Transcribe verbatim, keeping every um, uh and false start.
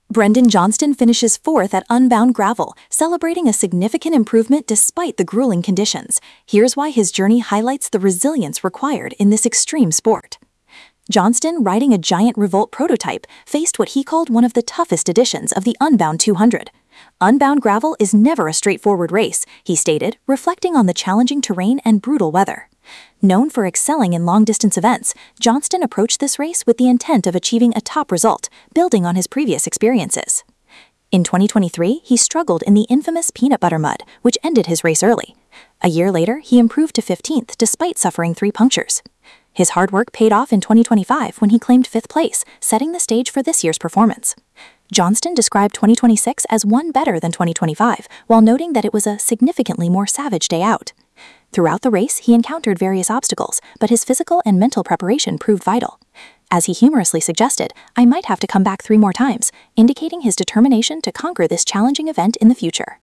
Brendan Johnston finishes fourth at Unbound Gravel, celebrating a significant improvement despite the grueling conditions. Here's why his journey highlights the resilience required in this extreme sport. Johnston, riding a giant Revolt prototype, faced what he called one of the toughest editions of the Unbound two hundred. Unbound Gravel is never a straightforward race, he stated, reflecting on the challenging terrain and brutal weather. Known for excelling in long-distance events, Johnston approached this race with the intent of achieving a top result, building on his previous experiences. In twenty twenty-three, he struggled in the infamous peanut butter mud, which ended his race early. A year later, he improved to fifteenth despite suffering three punctures. His hard work paid off in twenty twenty-five when he claimed fifth place, setting the stage for this year's performance. Johnston described twenty twenty-six as one better than twenty twenty-five, while noting that it was a significantly more savage day out. Throughout the race, he encountered various obstacles, but his physical and mental preparation proved vital. As he humorously suggested, "I might have to come back three more times," indicating his determination to conquer this challenging event in the future.